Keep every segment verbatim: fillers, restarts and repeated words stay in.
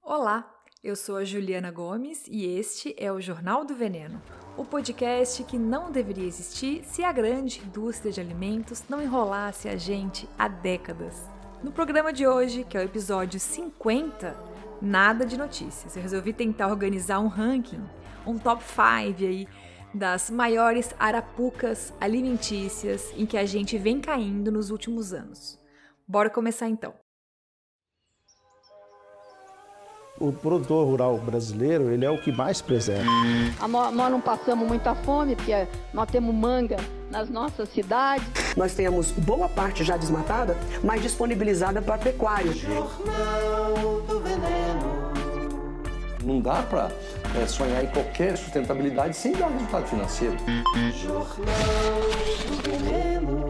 Olá, eu sou a Juliana Gomes e este é o Jornal do Veneno, o podcast que não deveria existir se a grande indústria de alimentos não enrolasse a gente há décadas. No programa de hoje, que é o episódio cinquenta, nada de notícias. Eu resolvi tentar organizar um ranking, um top cinco aí das maiores arapucas alimentícias em que a gente vem caindo nos últimos anos. Bora começar então. O produtor rural brasileiro, ele é o que mais preserva. Nós não passamos muita fome, porque nós temos manga nas nossas cidades. Nós temos boa parte já desmatada, mas disponibilizada para pecuária. Jornal do Veneno. Não dá para é, sonhar em qualquer sustentabilidade sem dar resultado financeiro. Jornal do Veneno.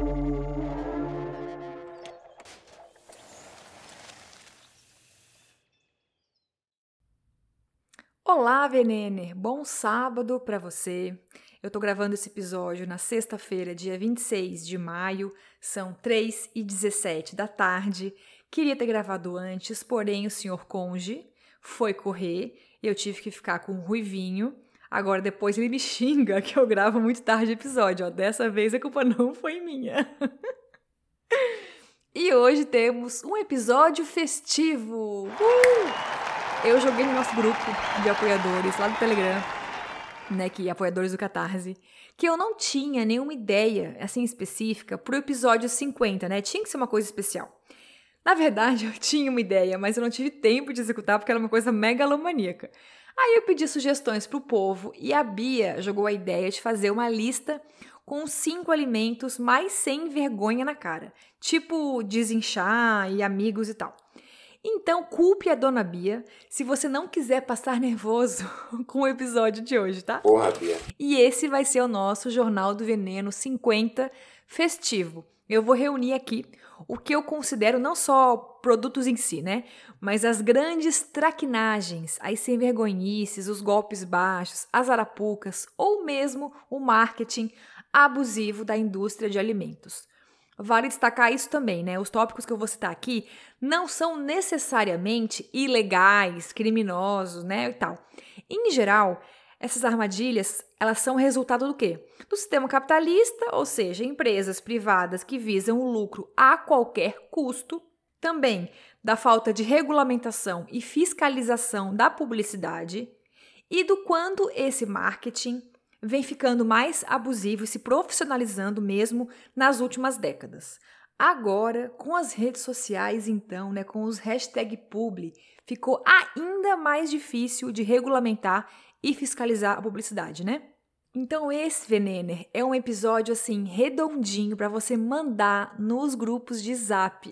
Olá, Venener! Bom sábado para você. Eu tô gravando esse episódio na sexta-feira, dia vinte e seis de maio, são três e dezessete da tarde. Queria ter gravado antes, porém o senhor Conge foi correr e eu tive que ficar com o Ruivinho. Agora depois ele me xinga que eu gravo muito tarde o episódio, ó. Dessa vez a culpa não foi minha. E hoje temos um episódio festivo! Uh! Eu joguei no nosso grupo de apoiadores lá do Telegram, né, que é apoiadores do Catarse, que eu não tinha nenhuma ideia, assim, específica pro episódio cinquenta, né? Tinha que ser uma coisa especial. Na verdade, eu tinha uma ideia, mas eu não tive tempo de executar porque era uma coisa megalomaníaca. Aí eu pedi sugestões pro povo e a Bia jogou a ideia de fazer uma lista com cinco alimentos mais sem vergonha na cara, tipo desinchar e amigos e tal. Então, culpe a dona Bia se você não quiser passar nervoso com o episódio de hoje, tá? Porra, Bia. E esse vai ser o nosso Jornal do Veneno cinquenta festivo. Eu vou reunir aqui o que eu considero não só produtos em si, né? Mas as grandes traquinagens, as sem-vergonhices, os golpes baixos, as arapucas ou mesmo o marketing abusivo da indústria de alimentos. Vale destacar isso também, né? Os tópicos que eu vou citar aqui não são necessariamente ilegais, criminosos, né, e tal. Em geral, essas armadilhas, elas são resultado do quê? Do sistema capitalista, ou seja, empresas privadas que visam o lucro a qualquer custo. Também da falta de regulamentação e fiscalização da publicidade e do quanto esse marketing vem ficando mais abusivo e se profissionalizando mesmo nas últimas décadas. Agora, com as redes sociais, então, né, com os hashtag publi, ficou ainda mais difícil de regulamentar e fiscalizar a publicidade, né? Então esse, Venener, é um episódio, assim, redondinho para você mandar nos grupos de zap.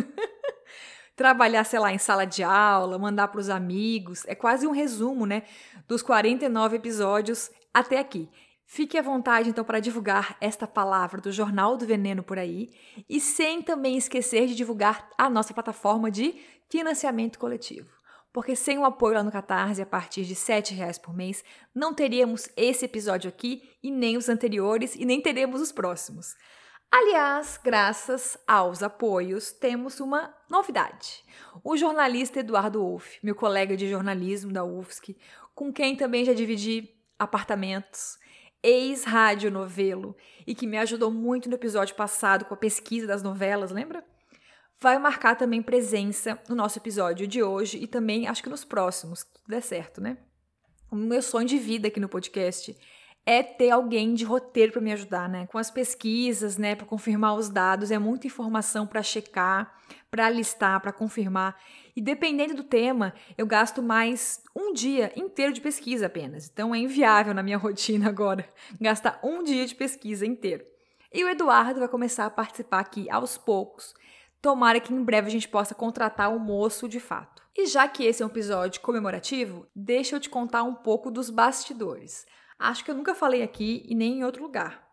Trabalhar, sei lá, em sala de aula, mandar para os amigos. É quase um resumo, né, dos quarenta e nove episódios até aqui. Fique à vontade, então, para divulgar esta palavra do Jornal do Veneno por aí e sem também esquecer de divulgar a nossa plataforma de financiamento coletivo. Porque sem o apoio lá no Catarse, a partir de sete reais por mês, não teríamos esse episódio aqui e nem os anteriores e nem teremos os próximos. Aliás, graças aos apoios, temos uma novidade. O jornalista Eduardo Wolff, meu colega de jornalismo da U F S C, com quem também já dividi apartamentos, ex-radionovelo e que me ajudou muito no episódio passado com a pesquisa das novelas, lembra? Vai marcar também presença no nosso episódio de hoje e também acho que nos próximos, se tudo der certo, né? O meu sonho de vida aqui no podcast é ter alguém de roteiro para me ajudar, né? Com as pesquisas, né? Para confirmar os dados, é muita informação para checar, para listar, para confirmar. E dependendo do tema, eu gasto mais um dia inteiro de pesquisa apenas. Então é inviável na minha rotina agora gastar um dia de pesquisa inteiro. E o Eduardo vai começar a participar aqui aos poucos. Tomara que em breve a gente possa contratar um moço de fato. E já que esse é um episódio comemorativo, deixa eu te contar um pouco dos bastidores. Acho que eu nunca falei aqui e nem em outro lugar.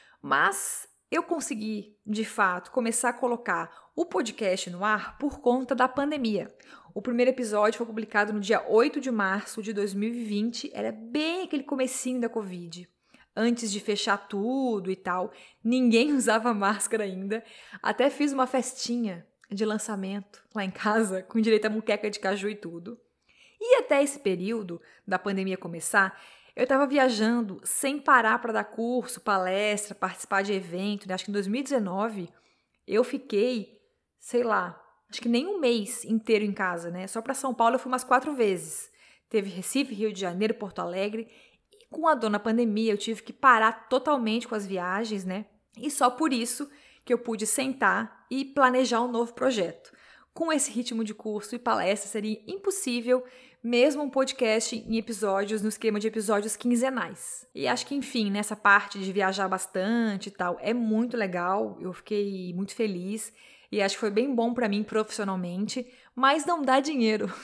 Mas eu consegui, de fato, começar a colocar o podcast no ar por conta da pandemia. O primeiro episódio foi publicado no dia oito de março de dois mil e vinte, era bem aquele comecinho da Covid. Antes de fechar tudo e tal, ninguém usava máscara ainda. Até fiz uma festinha de lançamento lá em casa, com direito a muqueca de caju e tudo. E até esse período da pandemia começar, eu estava viajando sem parar para dar curso, palestra, participar de evento. Né? Acho que em dois mil e dezenove eu fiquei, sei lá, acho que nem um mês inteiro em casa, né? Só para São Paulo eu fui umas quatro vezes. Teve Recife, Rio de Janeiro, Porto Alegre. E com a dor na pandemia eu tive que parar totalmente com as viagens, né? E só por isso que eu pude sentar e planejar um novo projeto. Com esse ritmo de curso e palestra seria impossível mesmo um podcast em episódios, no esquema de episódios quinzenais. E acho que, enfim, nessa parte de viajar bastante e tal, é muito legal, eu fiquei muito feliz e acho que foi bem bom para mim profissionalmente, mas não dá dinheiro.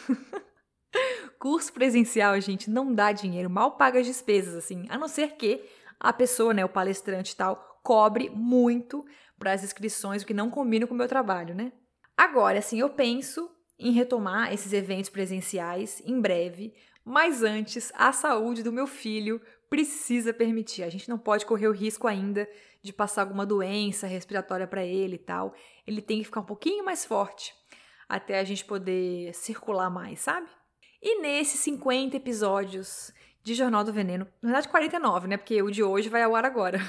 Curso presencial, gente, não dá dinheiro, mal paga as despesas, assim, a não ser que a pessoa, né, o palestrante e tal, cobre muito para as inscrições, o que não combina com o meu trabalho, né? Agora, assim, eu penso em retomar esses eventos presenciais em breve, mas antes a saúde do meu filho precisa permitir. A gente não pode correr o risco ainda de passar alguma doença respiratória para ele e tal. Ele tem que ficar um pouquinho mais forte até a gente poder circular mais, sabe? E nesses cinquenta episódios de Jornal do Veneno, na verdade quarenta e nove, né? Porque o de hoje vai ao ar agora.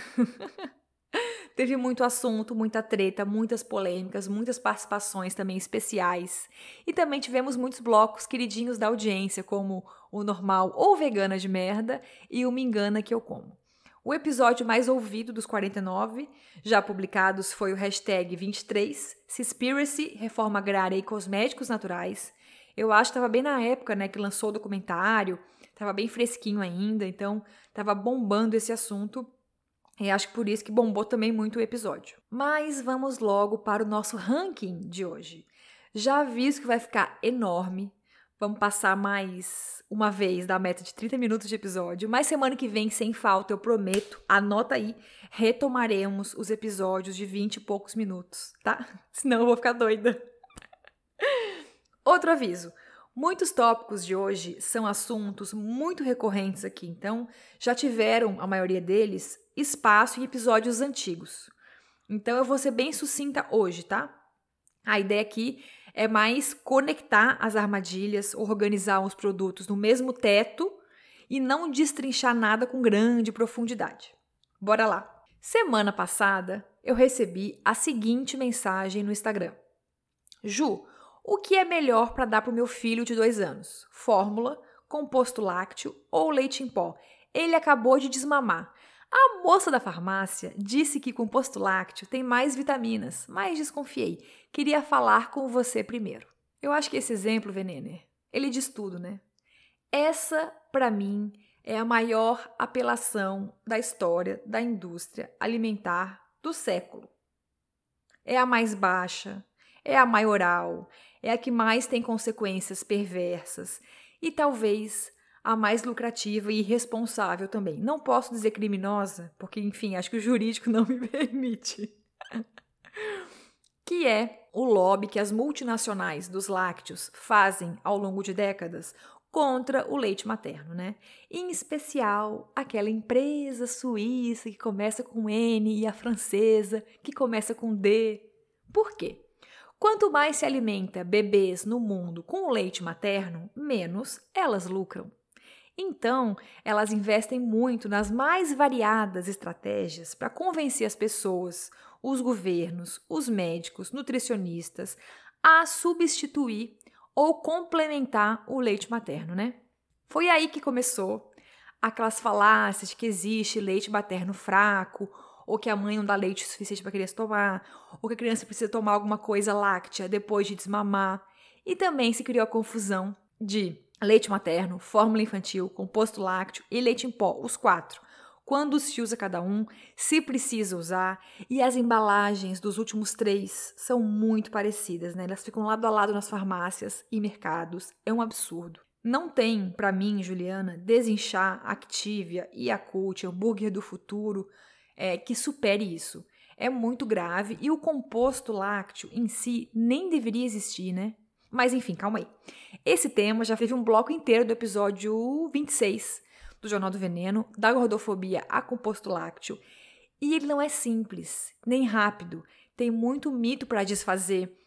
Teve muito assunto, muita treta, muitas polêmicas, muitas participações também especiais. E também tivemos muitos blocos queridinhos da audiência, como o Normal ou Vegana de Merda e o Me Engana Que Eu Como. O episódio mais ouvido dos quarenta e nove, já publicados, foi o hashtag vinte e três, Seaspiracy, Reforma Agrária e Cosméticos Naturais. Eu acho que estava bem na época, né, que lançou o documentário, estava bem fresquinho ainda, então estava bombando esse assunto. E acho que por isso que bombou também muito o episódio. Mas vamos logo para o nosso ranking de hoje. Já aviso que vai ficar enorme. Vamos passar mais uma vez da meta de trinta minutos de episódio. Mas semana que vem, sem falta, eu prometo, anota aí, retomaremos os episódios de vinte e poucos minutos, tá? Senão eu vou ficar doida. Outro aviso. Muitos tópicos de hoje são assuntos muito recorrentes aqui, então já tiveram, a maioria deles, espaço em episódios antigos. Então eu vou ser bem sucinta hoje, tá? A ideia aqui é mais conectar as armadilhas, organizar os produtos no mesmo teto e não destrinchar nada com grande profundidade. Bora lá! Semana passada eu recebi a seguinte mensagem no Instagram. Ju, o que é melhor para dar para o meu filho de dois anos? Fórmula, composto lácteo ou leite em pó? Ele acabou de desmamar. A moça da farmácia disse que composto lácteo tem mais vitaminas, mas desconfiei. Queria falar com você primeiro. Eu acho que esse exemplo, Venener, ele diz tudo, né? Essa, para mim, é a maior apelação da história da indústria alimentar do século. É a mais baixa, é a maioral, é a que mais tem consequências perversas e talvez a mais lucrativa e irresponsável também. Não posso dizer criminosa, porque, enfim, acho que o jurídico não me permite. Que é o lobby que as multinacionais dos lácteos fazem ao longo de décadas contra o leite materno, né? Em especial, aquela empresa suíça que começa com N e a francesa que começa com D. Por quê? Quanto mais se alimenta bebês no mundo com o leite materno, menos elas lucram. Então, elas investem muito nas mais variadas estratégias para convencer as pessoas, os governos, os médicos, nutricionistas, a substituir ou complementar o leite materno, né? Foi aí que começou aquelas falácias de que existe leite materno fraco, ou que a mãe não dá leite suficiente para a criança tomar, ou que a criança precisa tomar alguma coisa láctea depois de desmamar. E também se criou a confusão de leite materno, fórmula infantil, composto lácteo e leite em pó, os quatro. Quando se usa cada um, se precisa usar, e as embalagens dos últimos três são muito parecidas, né? Elas ficam lado a lado nas farmácias e mercados, é um absurdo. Não tem, para mim, Juliana, Desinchar, Activia, Yakult, Hambúrguer do Futuro, é, que supere isso. É muito grave e o composto lácteo em si nem deveria existir, né? Mas enfim, calma aí. Esse tema já teve um bloco inteiro do episódio vinte e seis do Jornal do Veneno, da gordofobia a composto lácteo. E ele não é simples, nem rápido. Tem muito mito para desfazer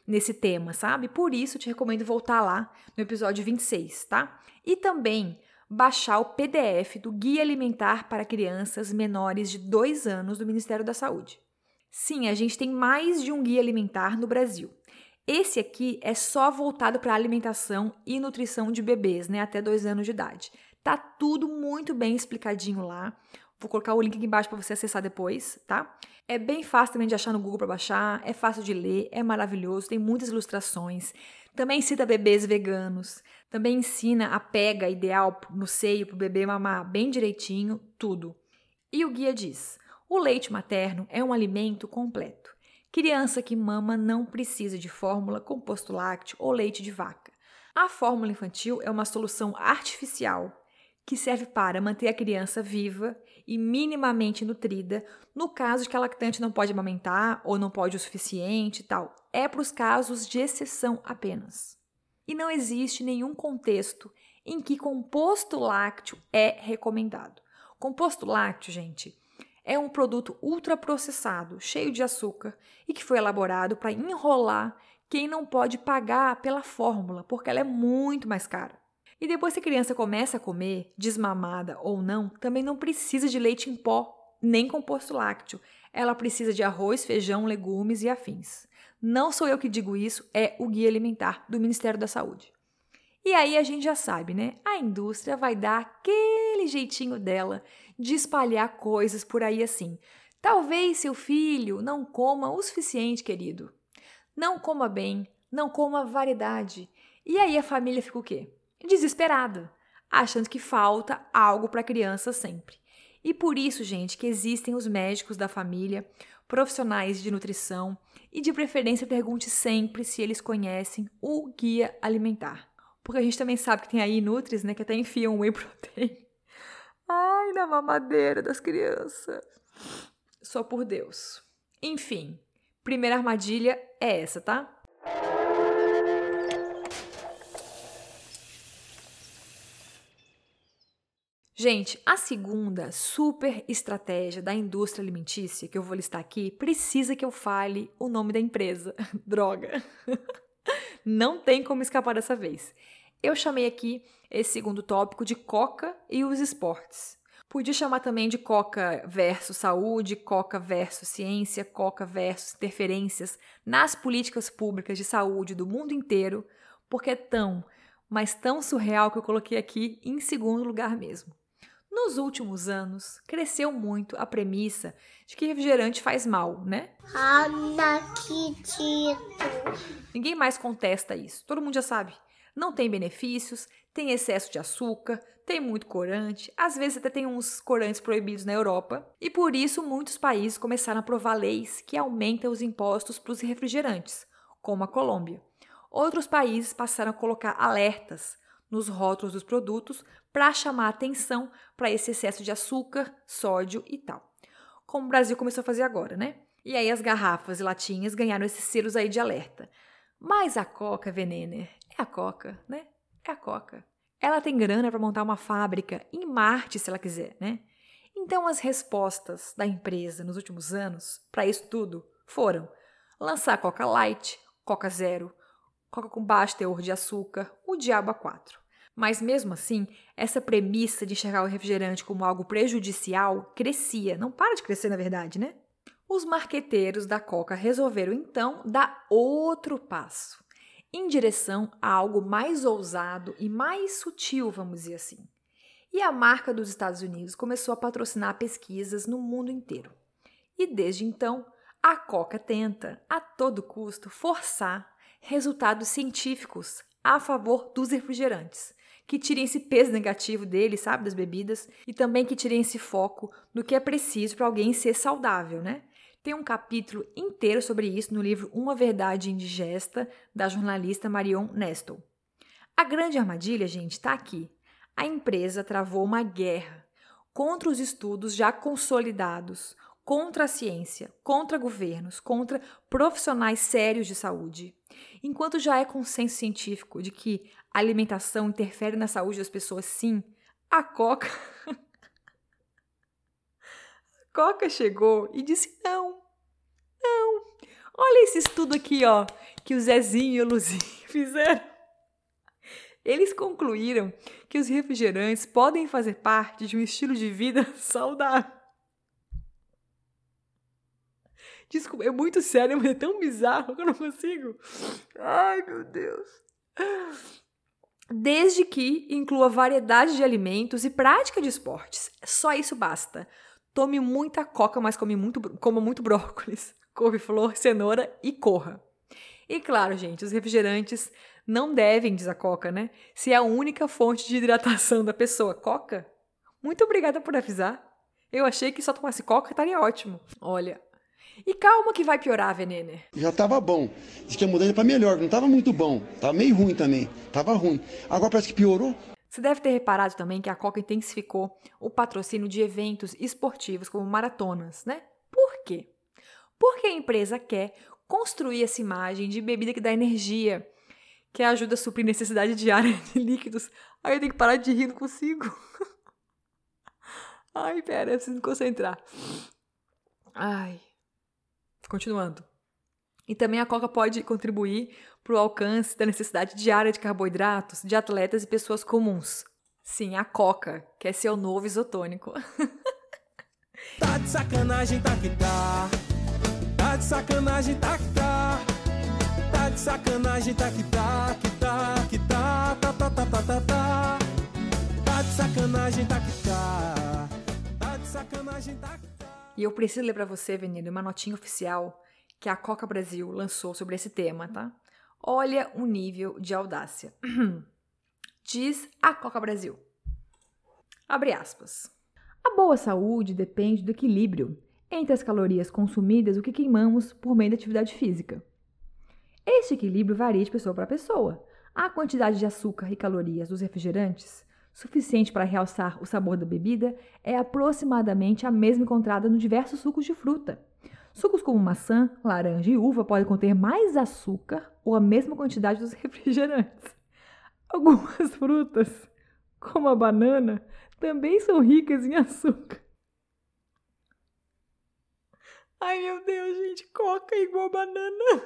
nesse tema, sabe? Por isso, te recomendo voltar lá no episódio vinte e seis, tá? E também baixar o P D F do Guia Alimentar para Crianças Menores de dois anos do Ministério da Saúde. Sim, a gente tem mais de um guia alimentar no Brasil. Esse aqui é só voltado para alimentação e nutrição de bebês, né, até dois anos de idade. Tá tudo muito bem explicadinho lá. Vou colocar o link aqui embaixo para você acessar depois, tá? É bem fácil também de achar no Google para baixar, é fácil de ler, é maravilhoso, tem muitas ilustrações. Também cita bebês veganos, também ensina a pega ideal no seio para o bebê mamar bem direitinho, tudo. E o guia diz: o leite materno é um alimento completo. Criança que mama não precisa de fórmula, composto lácteo ou leite de vaca. A fórmula infantil é uma solução artificial que serve para manter a criança viva e minimamente nutrida no caso de que a lactante não pode amamentar ou não pode o suficiente e tal. É para os casos de exceção apenas. E não existe nenhum contexto em que composto lácteo é recomendado. Composto lácteo, gente, é um produto ultraprocessado, cheio de açúcar e que foi elaborado para enrolar quem não pode pagar pela fórmula, porque ela é muito mais cara. E depois que a criança começa a comer, desmamada ou não, também não precisa de leite em pó, nem composto lácteo. Ela precisa de arroz, feijão, legumes e afins. Não sou eu que digo isso, é o Guia Alimentar do Ministério da Saúde. E aí a gente já sabe, né? A indústria vai dar aquele jeitinho dela de espalhar coisas por aí assim. Talvez seu filho não coma o suficiente, querido. Não coma bem, não coma variedade. E aí a família fica o quê? Desesperada, achando que falta algo para a criança sempre. E por isso, gente, que existem os médicos da família, profissionais de nutrição e de preferência pergunte sempre se eles conhecem o guia alimentar. Porque a gente também sabe que tem aí Nutris, né, que até enfiam whey protein. Ai, na mamadeira das crianças. Só por Deus. Enfim, primeira armadilha é essa, tá? Gente, a segunda super estratégia da indústria alimentícia, que eu vou listar aqui, precisa que eu fale o nome da empresa. Droga! Não tem como escapar dessa vez. Eu chamei aqui esse segundo tópico de Coca e os esportes. Podia chamar também de Coca versus saúde, Coca versus ciência, Coca versus interferências nas políticas públicas de saúde do mundo inteiro, porque é tão, mas tão surreal que eu coloquei aqui em segundo lugar mesmo. Nos últimos anos, cresceu muito a premissa de que refrigerante faz mal, né? Ah, não acredito. Ninguém mais contesta isso, todo mundo já sabe. Não tem benefícios, tem excesso de açúcar, tem muito corante, às vezes até tem uns corantes proibidos na Europa. E por isso muitos países começaram a aprovar leis que aumentam os impostos para os refrigerantes, como a Colômbia. Outros países passaram a colocar alertas nos rótulos dos produtos para chamar atenção para esse excesso de açúcar, sódio e tal. Como o Brasil começou a fazer agora, né? E aí as garrafas e latinhas ganharam esses selos aí de alerta. Mas a Coca, Venener, é a Coca, né? É a Coca. Ela tem grana para montar uma fábrica em Marte, se ela quiser, né? Então as respostas da empresa nos últimos anos para isso tudo foram lançar Coca Light, Coca Zero, Coca com baixo teor de açúcar, o diabo a quatro. Mas mesmo assim, essa premissa de enxergar o refrigerante como algo prejudicial crescia, não para de crescer na verdade, né? Os marqueteiros da Coca resolveram então dar outro passo, em direção a algo mais ousado e mais sutil, vamos dizer assim. E a marca dos Estados Unidos começou a patrocinar pesquisas no mundo inteiro. E desde então, a Coca tenta, a todo custo, forçar resultados científicos a favor dos refrigerantes, que tirem esse peso negativo deles, sabe, das bebidas, e também que tirem esse foco do que é preciso para alguém ser saudável, né? Tem um capítulo inteiro sobre isso no livro Uma Verdade Indigesta, da jornalista Marion Nestle. A grande armadilha, gente, está aqui. A empresa travou uma guerra contra os estudos já consolidados, contra a ciência, contra governos, contra profissionais sérios de saúde. Enquanto já é consenso científico de que a alimentação interfere na saúde das pessoas, sim, a Coca... a Coca chegou e disse não, não, Olha esse estudo aqui, ó, que o Zezinho e o Luzinho fizeram. Eles concluíram que os refrigerantes podem fazer parte de um estilo de vida saudável. Desculpa, é muito sério, mas é tão bizarro que eu não consigo. Ai, meu Deus. Desde que inclua variedade de alimentos e prática de esportes. Só isso basta. Tome muita coca, mas come muito, coma muito brócolis, couve-flor, cenoura e corra. E claro, gente, os refrigerantes não devem, diz a coca, né? Se é a única fonte de hidratação da pessoa. Coca? Muito obrigada por avisar. Eu achei que só tomasse coca estaria ótimo. Olha. E calma que vai piorar, Venene. Já tava bom. Diz que ia mudando pra melhor, não tava muito bom. Tava meio ruim também. Tava ruim. Agora parece que piorou. Você deve ter reparado também que a Coca intensificou o patrocínio de eventos esportivos como maratonas, né? Por quê? Porque a empresa quer construir essa imagem de bebida que dá energia, que ajuda a suprir necessidade diária de líquidos. Aí eu tenho que parar de rir, não consigo. Ai, pera, eu preciso me concentrar. Ai... Continuando. E também a Coca pode contribuir para o alcance da necessidade diária de carboidratos de atletas e pessoas comuns. Sim, a Coca, que é seu novo isotônico. Tá de sacanagem, tá que tá. Tá de sacanagem, tá que tá. Tá de sacanagem, tá que tá, que tá, que tá, tá, tá, tá, tá, tá, tá. Tá de sacanagem, tá que tá. Tá de sacanagem, tá que tá. E eu preciso ler para você, Veneno, uma notinha oficial que a Coca Brasil lançou sobre esse tema, tá? Olha o nível de audácia. Diz a Coca Brasil. Abre aspas. A boa saúde depende do equilíbrio entre as calorias consumidas e o que queimamos por meio da atividade física. Este equilíbrio varia de pessoa para pessoa. A quantidade de açúcar e calorias dos refrigerantes suficiente para realçar o sabor da bebida, é aproximadamente a mesma encontrada nos diversos sucos de fruta. Sucos como maçã, laranja e uva podem conter mais açúcar ou a mesma quantidade dos refrigerantes. Algumas frutas, como a banana, também são ricas em açúcar. Ai, meu Deus, gente, coca é igual banana.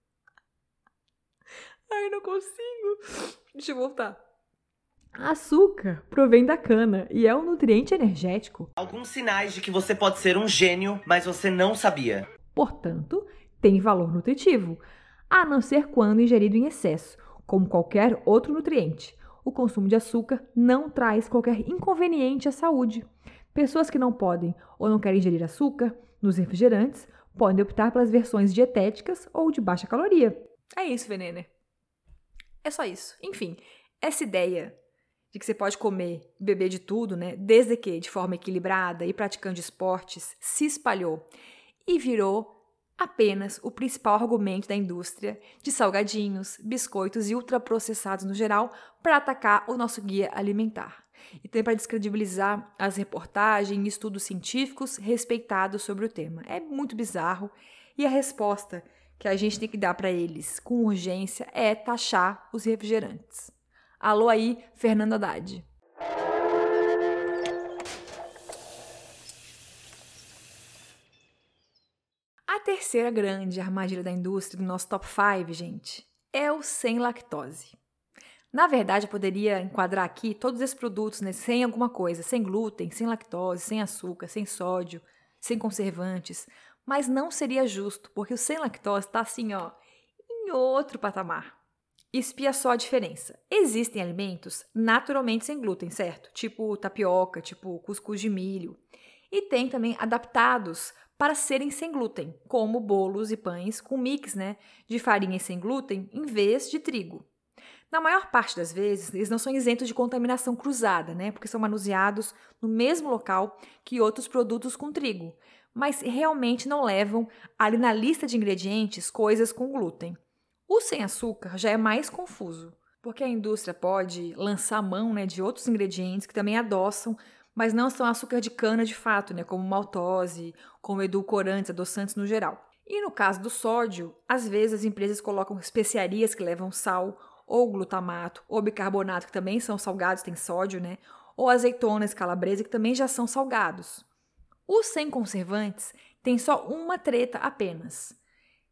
Ai, não consigo. Deixa eu voltar. Açúcar provém da cana e é um nutriente energético. Alguns sinais de que você pode ser um gênio, mas você não sabia. Portanto, tem valor nutritivo, a não ser quando ingerido em excesso, como qualquer outro nutriente. O consumo de açúcar não traz qualquer inconveniente à saúde. Pessoas que não podem ou não querem ingerir açúcar nos refrigerantes podem optar pelas versões dietéticas ou de baixa caloria. É isso, Venene. É só isso. Enfim, essa ideia de que você pode comer e beber de tudo, né, desde que de forma equilibrada e praticando esportes, se espalhou e virou apenas o principal argumento da indústria de salgadinhos, biscoitos e ultraprocessados no geral para atacar o nosso guia alimentar. E também para descredibilizar as reportagens e estudos científicos respeitados sobre o tema. É muito bizarro e a resposta que a gente tem que dar para eles com urgência é taxar os refrigerantes. Alô aí, Fernando Haddad. A terceira grande armadilha da indústria do nosso top cinco, gente, é o sem lactose. Na verdade, eu poderia enquadrar aqui todos esses produtos, né, sem alguma coisa, sem glúten, sem lactose, sem açúcar, sem sódio, sem conservantes, mas não seria justo, porque o sem lactose está assim, ó, em outro patamar. Espia só a diferença. Existem alimentos naturalmente sem glúten, certo? Tipo tapioca, tipo cuscuz de milho. E tem também adaptados para serem sem glúten, como bolos e pães com mix, né, de farinha sem glúten em vez de trigo. Na maior parte das vezes, eles não são isentos de contaminação cruzada, né, porque são manuseados no mesmo local que outros produtos com trigo, mas realmente não levam ali na lista de ingredientes coisas com glúten. O sem açúcar já é mais confuso, porque a indústria pode lançar mão, né, de outros ingredientes que também adoçam, mas não são açúcar de cana de fato, né, como maltose, como edulcorantes, adoçantes no geral. E no caso do sódio, às vezes as empresas colocam especiarias que levam sal, ou glutamato, ou bicarbonato, que também são salgados, tem sódio, né, ou azeitonas calabresa, que também já são salgados. Os sem conservantes tem só uma treta apenas.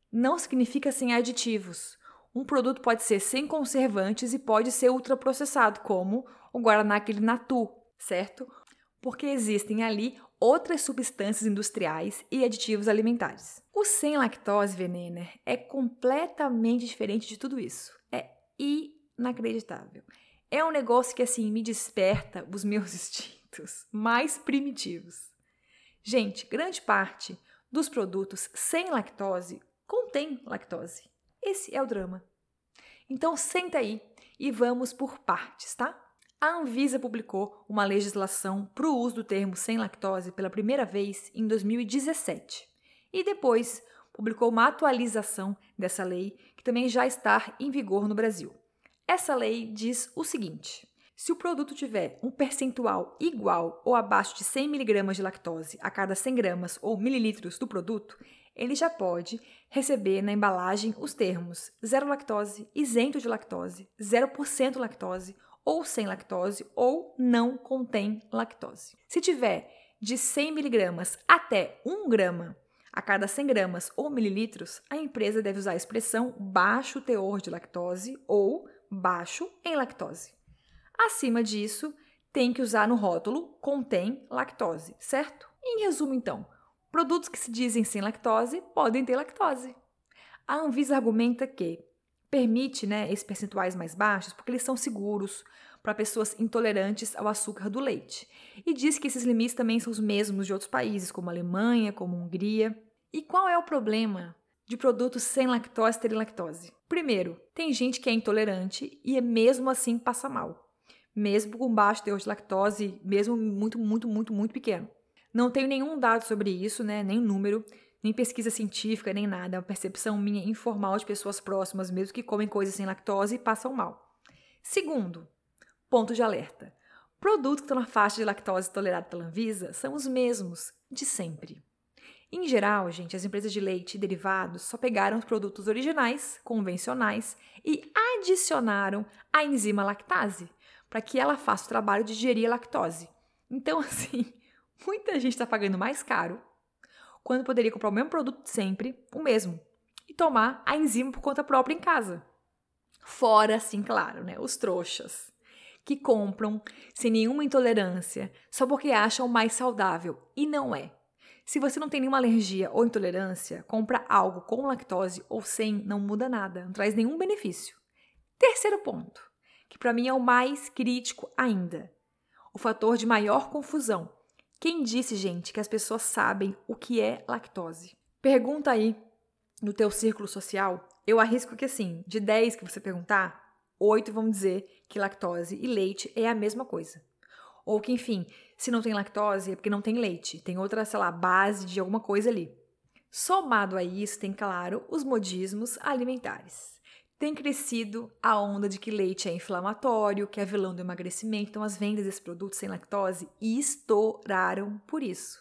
não significa sem aditivos. Um produto pode ser sem conservantes e pode ser ultraprocessado, como o Guaraná aquele Natu, certo? Porque existem ali outras substâncias industriais e aditivos alimentares. O sem lactose, Venena, é completamente diferente de tudo isso. É inacreditável. É um negócio que, assim, me desperta os meus instintos mais primitivos. Gente, grande parte dos produtos sem lactose contém lactose. Esse é o drama. Então, senta aí e vamos por partes, tá? A Anvisa publicou uma legislação para o uso do termo sem lactose pela primeira vez em dois mil e dezessete. E depois publicou uma atualização dessa lei que também já está em vigor no Brasil. Essa lei diz o seguinte: se o produto tiver um percentual igual ou abaixo de cem miligramas de lactose a cada cem gramas ou mililitros do produto, ele já pode receber na embalagem os termos zero lactose, isento de lactose, zero por cento lactose, ou sem lactose, ou não contém lactose. Se tiver de cem miligramas até um grama a cada cem gramas ou mililitros, a empresa deve usar a expressão baixo teor de lactose ou baixo em lactose. Acima disso, tem que usar no rótulo contém lactose, certo? Em resumo, então, produtos que se dizem sem lactose podem ter lactose. A Anvisa argumenta que permite, né, esses percentuais mais baixos porque eles são seguros para pessoas intolerantes ao açúcar do leite. E diz que esses limites também são os mesmos de outros países, como a Alemanha, como a Hungria. E qual é o problema de produtos sem lactose terem lactose? Primeiro, tem gente que é intolerante e mesmo assim passa mal. Mesmo com baixo teor de lactose, mesmo muito, muito, muito, muito pequeno. Não tenho nenhum dado sobre isso, né, nem número, nem pesquisa científica, nem nada. É uma percepção minha informal de pessoas próximas mesmo que comem coisas sem lactose e passam mal. Segundo, ponto de alerta. Produtos que estão na faixa de lactose tolerada pela Anvisa são os mesmos de sempre. Em geral, gente, as empresas de leite e derivados só pegaram os produtos originais, convencionais, e adicionaram a enzima lactase, para que ela faça o trabalho de digerir a lactose. Então, assim, muita gente está pagando mais caro, quando poderia comprar o mesmo produto de sempre, o mesmo, e tomar a enzima por conta própria em casa. Fora, assim, claro, né, os trouxas, que compram sem nenhuma intolerância, só porque acham mais saudável, e não é. Se você não tem nenhuma alergia ou intolerância, compra algo com lactose ou sem, não muda nada, não traz nenhum benefício. Terceiro ponto, que para mim é o mais crítico ainda, o fator de maior confusão. Quem disse, gente, que as pessoas sabem o que é lactose? Pergunta aí no teu círculo social. Eu arrisco que, assim, de dez que você perguntar, oito vão dizer que lactose e leite é a mesma coisa. Ou que, enfim, se não tem lactose é porque não tem leite. Tem outra, sei lá, base de alguma coisa ali. Somado a isso, tem, claro, os modismos alimentares. Tem crescido a onda de que leite é inflamatório, que é vilão do emagrecimento. Então, as vendas desses produtos sem lactose estouraram por isso.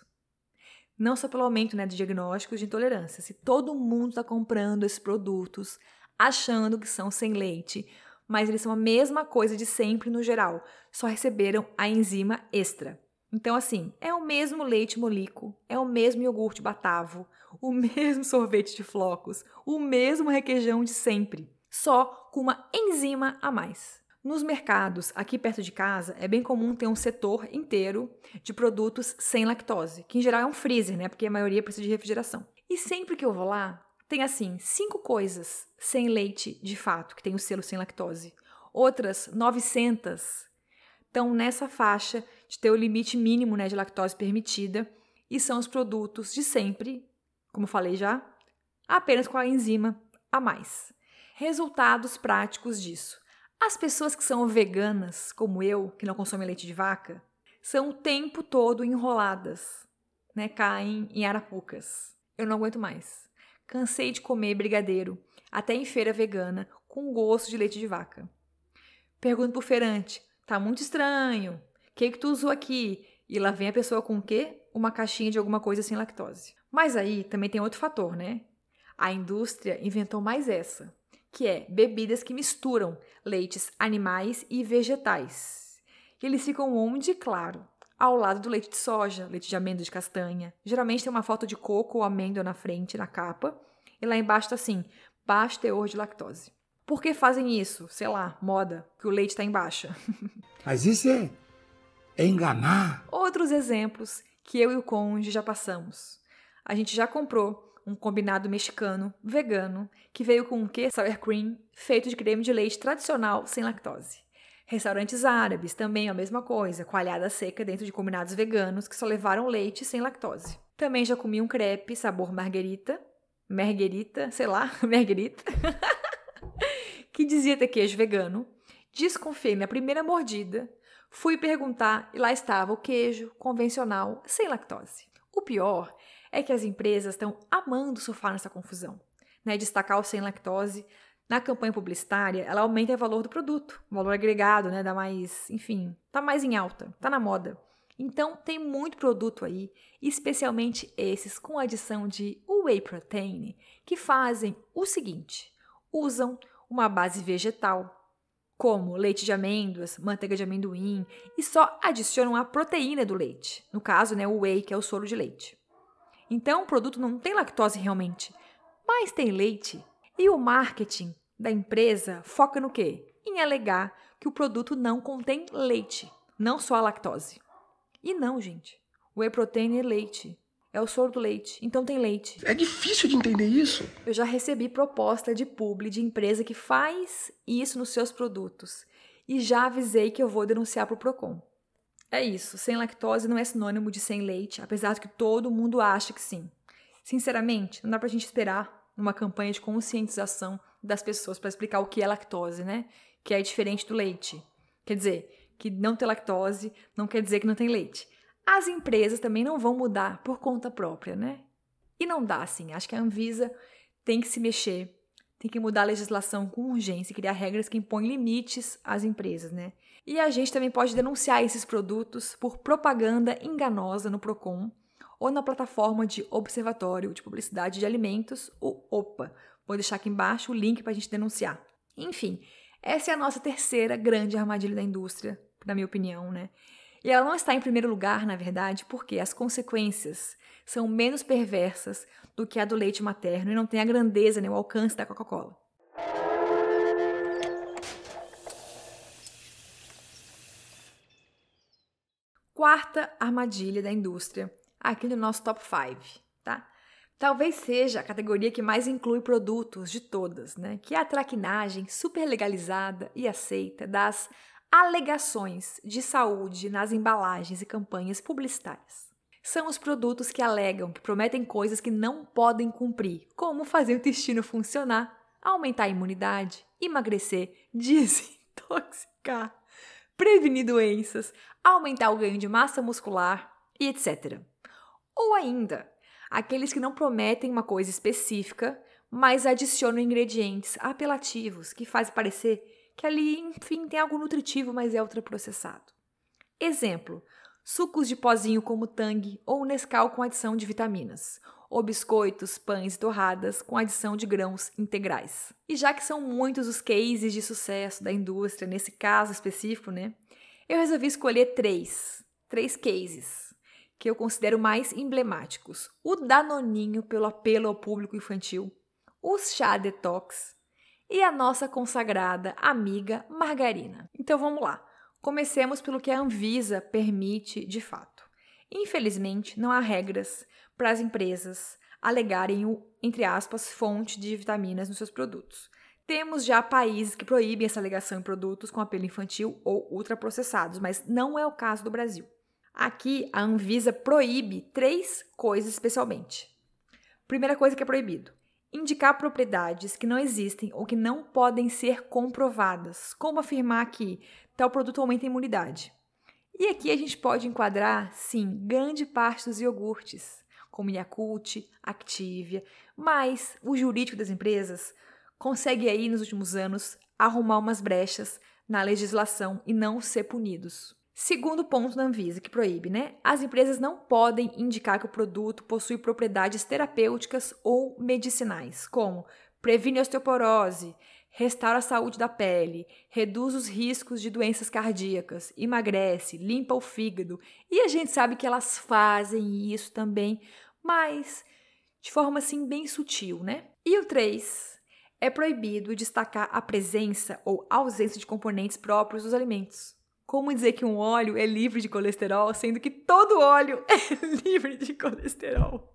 Não só pelo aumento, né, de diagnósticos de intolerância. Se todo mundo está comprando esses produtos achando que são sem leite, mas eles são a mesma coisa de sempre no geral, só receberam a enzima extra. Então, assim, é o mesmo leite Molico, é o mesmo iogurte Batavo, o mesmo sorvete de flocos, o mesmo requeijão de sempre, só com uma enzima a mais. Nos mercados, aqui perto de casa, é bem comum ter um setor inteiro de produtos sem lactose, que em geral é um freezer, né? Porque a maioria precisa de refrigeração. E sempre que eu vou lá, tem, assim, cinco coisas sem leite de fato, que tem o selo sem lactose. Outras novecentas estão nessa faixa de ter o limite mínimo, né, de lactose permitida. E são os produtos de sempre, como eu falei já, apenas com a enzima a mais. Resultados práticos disso. As pessoas que são veganas, como eu, que não consomem leite de vaca, são o tempo todo enroladas, né, caem em arapucas. Eu não aguento mais. Cansei de comer brigadeiro, até em feira vegana, com gosto de leite de vaca. Pergunto pro feirante, tá muito estranho, o que que tu usou aqui? E lá vem a pessoa com o quê? Uma caixinha de alguma coisa sem lactose. Mas aí também tem outro fator, né? A indústria inventou mais essa, que é bebidas que misturam leites animais e vegetais. E eles ficam onde? Claro, ao lado do leite de soja, leite de amêndoa de castanha. Geralmente tem uma foto de coco ou amêndoa na frente, na capa, e lá embaixo tá assim, baixo teor de lactose. Por que fazem isso? Sei lá, moda, que o leite está em baixa. Mas isso é, é enganar. Outros exemplos que eu e o cônjuge já passamos. A gente já comprou um combinado mexicano, vegano, que veio com um quê? Sour cream, feito de creme de leite tradicional sem lactose. Restaurantes árabes, também a mesma coisa, coalhada seca dentro de combinados veganos que só levaram leite sem lactose. Também já comi um crepe sabor marguerita, marguerita, sei lá, marguerita, que dizia ter queijo vegano. Desconfiei na primeira mordida, fui perguntar e lá estava o queijo convencional sem lactose. O pior é que as empresas estão amando surfar nessa confusão, né? Destacar o sem lactose. Na campanha publicitária, ela aumenta o valor do produto, o valor agregado, né? Dá mais, enfim, tá mais em alta, tá na moda. Então, tem muito produto aí, especialmente esses com adição de whey protein, que fazem o seguinte, usam uma base vegetal, como leite de amêndoas, manteiga de amendoim, e só adicionam a proteína do leite, no caso, né, o whey, que é o soro de leite. Então, o produto não tem lactose realmente, mas tem leite. E o marketing da empresa foca no quê? Em alegar que o produto não contém leite, não só a lactose. E não, gente. O whey protein é leite. É o soro do leite. Então tem leite. É difícil de entender isso. Eu já recebi proposta de publi de empresa que faz isso nos seus produtos. E já avisei que eu vou denunciar pro Procon. É isso. Sem lactose não é sinônimo de sem leite, apesar de que todo mundo acha que sim. Sinceramente, não dá pra gente esperar uma campanha de conscientização das pessoas para explicar o que é lactose, né? Que é diferente do leite. Quer dizer, que não ter lactose não quer dizer que não tem leite. As empresas também não vão mudar por conta própria, né? E não dá assim. Acho que a Anvisa tem que se mexer, tem que mudar a legislação com urgência e criar regras que impõem limites às empresas, né? E a gente também pode denunciar esses produtos por propaganda enganosa no Procon ou na plataforma de Observatório de Publicidade de Alimentos, o OPA. Vou deixar aqui embaixo o link para a gente denunciar. Enfim, essa é a nossa terceira grande armadilha da indústria, na minha opinião, né? E ela não está em primeiro lugar, na verdade, porque as consequências são menos perversas do que a do leite materno e não tem a grandeza nem o alcance da Coca-Cola. Quarta armadilha da indústria, aqui no nosso top cinco, tá? Talvez seja a categoria que mais inclui produtos de todas, né? Que é a traquinagem super legalizada e aceita das alegações de saúde nas embalagens e campanhas publicitárias. São os produtos que alegam que prometem coisas que não podem cumprir, como fazer o intestino funcionar, aumentar a imunidade, emagrecer, desintoxicar, prevenir doenças, aumentar o ganho de massa muscular e etcétera. Ou ainda, aqueles que não prometem uma coisa específica, mas adicionam ingredientes apelativos que fazem parecer que ali, enfim, tem algo nutritivo, mas é ultraprocessado. Exemplo, sucos de pozinho como Tang ou Nescau com adição de vitaminas, ou biscoitos, pães e torradas com adição de grãos integrais. E já que são muitos os cases de sucesso da indústria, nesse caso específico, né, eu resolvi escolher três, três cases que eu considero mais emblemáticos. O Danoninho pelo apelo ao público infantil, o chá detox e a nossa consagrada amiga margarina. Então vamos lá. Comecemos pelo que a Anvisa permite de fato. Infelizmente, não há regras para as empresas alegarem o, entre aspas, fonte de vitaminas nos seus produtos. Temos já países que proíbem essa alegação em produtos com apelo infantil ou ultraprocessados, mas não é o caso do Brasil. Aqui, a Anvisa proíbe três coisas especialmente. Primeira coisa que é proibido: indicar propriedades que não existem ou que não podem ser comprovadas, como afirmar que tal produto aumenta a imunidade. E aqui a gente pode enquadrar, sim, grande parte dos iogurtes, como Yakult, Activia, mas o jurídico das empresas consegue aí, nos últimos anos, arrumar umas brechas na legislação e não ser punidos. Segundo ponto da Anvisa, que proíbe, né? As empresas não podem indicar que o produto possui propriedades terapêuticas ou medicinais, como previne osteoporose, restaura a saúde da pele, reduz os riscos de doenças cardíacas, emagrece, limpa o fígado. E a gente sabe que elas fazem isso também, mas de forma assim bem sutil, né? E o três, é proibido destacar a presença ou ausência de componentes próprios dos alimentos. Como dizer que um óleo é livre de colesterol, sendo que todo óleo é livre de colesterol?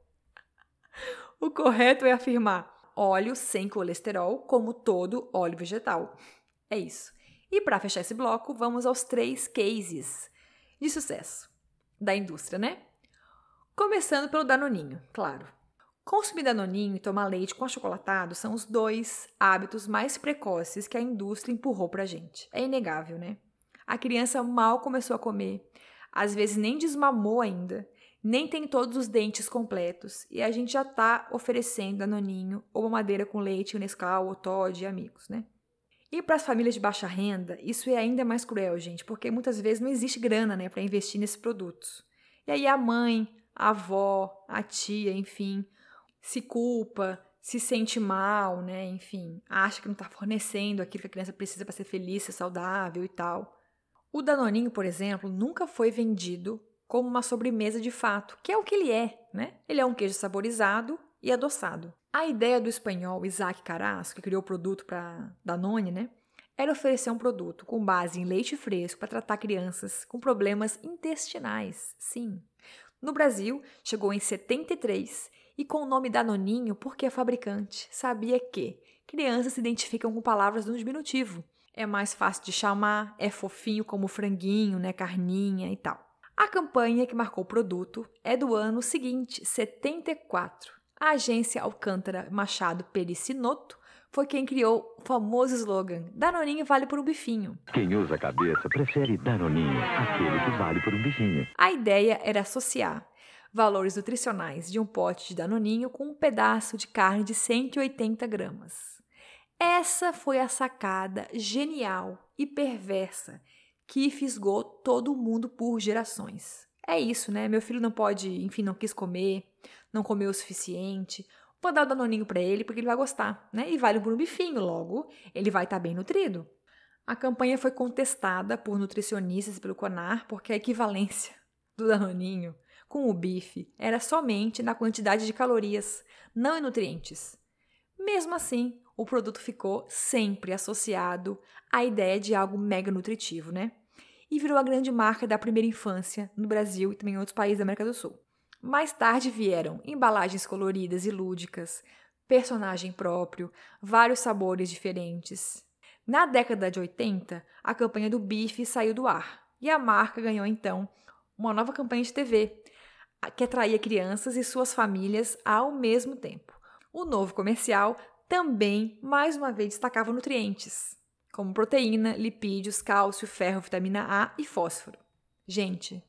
O correto é afirmar óleo sem colesterol, como todo óleo vegetal. É isso. E para fechar esse bloco, vamos aos três cases de sucesso da indústria, né? Começando pelo Danoninho, claro. Consumir Danoninho e tomar leite com achocolatado são os dois hábitos mais precoces que a indústria empurrou pra gente. É inegável, né? A criança mal começou a comer, às vezes nem desmamou ainda, nem tem todos os dentes completos, e a gente já tá oferecendo Danoninho ou mamadeira com leite, Nescau, ou Toddy e amigos, né? E para as famílias de baixa renda, isso é ainda mais cruel, gente, porque muitas vezes não existe grana, né, para investir nesses produtos. E aí a mãe, a avó, a tia, enfim, se culpa, se sente mal, né, enfim, acha que não está fornecendo aquilo que a criança precisa para ser feliz, ser saudável e tal. O Danoninho, por exemplo, nunca foi vendido como uma sobremesa de fato, que é o que ele é, né? Ele é um queijo saborizado e adoçado. A ideia do espanhol Isaac Carrasco, que criou o produto para Danone, né, era oferecer um produto com base em leite fresco para tratar crianças com problemas intestinais. Sim. No Brasil, chegou em setenta e três e com o nome Danoninho porque a fabricante sabia que crianças se identificam com palavras no diminutivo. É mais fácil de chamar, é fofinho como franguinho, né, carninha e tal. A campanha que marcou o produto é do ano seguinte, setenta e quatro. A agência Alcântara Machado Pericinoto foi quem criou o famoso slogan Danoninho vale por um bifinho. Quem usa a cabeça prefere Danoninho, aquele que vale por um bifinho. A ideia era associar valores nutricionais de um pote de Danoninho com um pedaço de carne de cento e oitenta gramas. Essa foi a sacada genial e perversa que fisgou todo mundo por gerações. É isso, né? Meu filho não pode, enfim, não quis comer, não comeu o suficiente. Vou dar o Danoninho para ele porque ele vai gostar, né? E vale por um bifinho, logo ele vai estar bem nutrido. A campanha foi contestada por nutricionistas e pelo CONAR porque a equivalência do Danoninho com o bife era somente na quantidade de calorias, não em nutrientes. Mesmo assim, o produto ficou sempre associado à ideia de algo mega nutritivo, né? E virou a grande marca da primeira infância no Brasil e também em outros países da América do Sul. Mais tarde vieram embalagens coloridas e lúdicas, personagem próprio, vários sabores diferentes. Na década de oitenta, a campanha do bife saiu do ar e a marca ganhou então uma nova campanha de T V que atraía crianças e suas famílias ao mesmo tempo. O novo comercial também, mais uma vez, destacava nutrientes, como proteína, lipídios, cálcio, ferro, vitamina A e fósforo. Gente,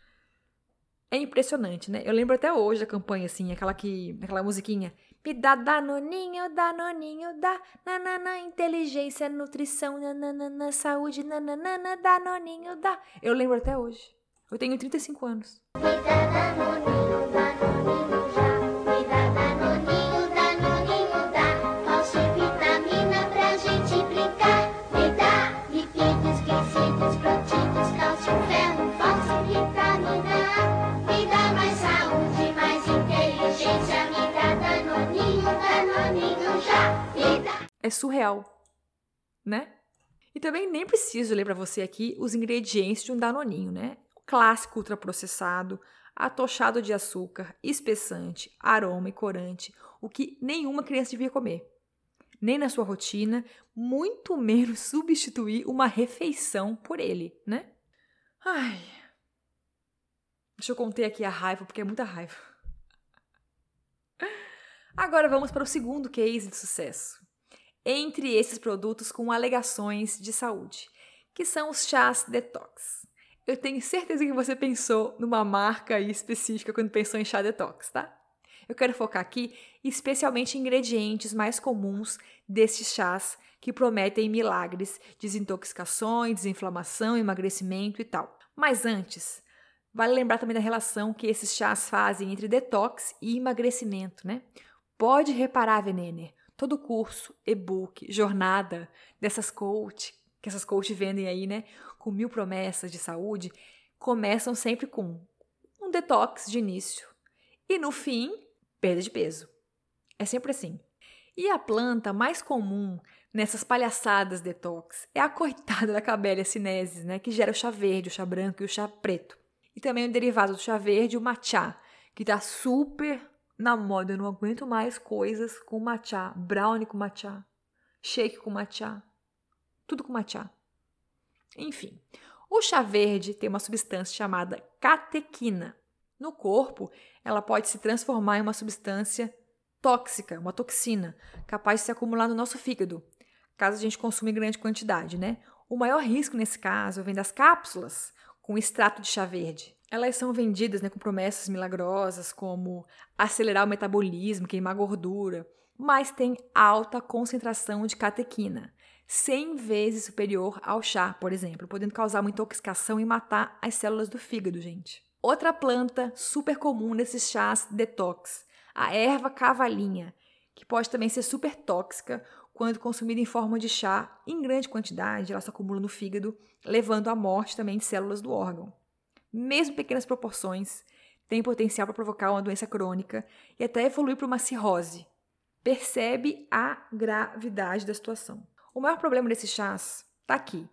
é impressionante, né? Eu lembro até hoje da campanha, assim, aquela, que, aquela musiquinha. Me dá Danoninho, Danoninho, dá, nanana, inteligência, nutrição, nanana, saúde, nanana, Danoninho, dá. Eu lembro até hoje. Eu tenho trinta e cinco anos. Me dá Danoninho, Danoninho já. Me dá Danoninho, Danoninho dá. Cálcio e vitamina pra gente brincar. Me dá lipídios, glicídios, protídeos, cálcio, ferro, fósforo, vitamina A. Me dá mais saúde, mais inteligência. Me dá Danoninho, Danoninho já. Me dá. É surreal, né? E também nem preciso ler para você aqui os ingredientes de um Danoninho, né? Clássico ultraprocessado, atochado de açúcar, espessante, aroma e corante, o que nenhuma criança devia comer. Nem na sua rotina, muito menos substituir uma refeição por ele, né? Ai. Deixa eu conter aqui a raiva, porque é muita raiva. Agora vamos para o segundo case de sucesso. Entre esses produtos com alegações de saúde, que são os chás detox. Eu tenho certeza que você pensou numa marca aí específica quando pensou em chá detox, tá? Eu quero focar aqui especialmente em ingredientes mais comuns desses chás que prometem milagres, desintoxicações, desinflamação, emagrecimento e tal. Mas antes, vale lembrar também da relação que esses chás fazem entre detox e emagrecimento, né? Pode reparar, Venener, todo curso, e-book, jornada dessas coach, que essas coach vendem aí, né? Com mil promessas de saúde, começam sempre com um detox de início. E no fim, perda de peso. É sempre assim. E a planta mais comum nessas palhaçadas detox é a coitada da Camellia sinensis, né, que gera o chá verde, o chá branco e o chá preto. E também o derivado do chá verde, o matcha, que tá super na moda. Eu não aguento mais coisas com matcha, brownie com matcha, shake com matcha, tudo com matcha. Enfim, o chá verde tem uma substância chamada catequina. No corpo, ela pode se transformar em uma substância tóxica, uma toxina, capaz de se acumular no nosso fígado, caso a gente consuma em grande quantidade, né? O maior risco nesse caso vem das cápsulas com extrato de chá verde. Elas são vendidas, né, com promessas milagrosas como acelerar o metabolismo, queimar gordura, mas tem alta concentração de catequina, cem vezes superior ao chá, por exemplo, podendo causar uma intoxicação e matar as células do fígado, gente. Outra planta super comum nesses chás detox, a erva cavalinha, que pode também ser super tóxica quando consumida em forma de chá em grande quantidade, ela se acumula no fígado, levando à morte também de células do órgão. Mesmo pequenas proporções, tem potencial para provocar uma doença crônica e até evoluir para uma cirrose. Percebe a gravidade da situação. O maior problema desses chás está aqui.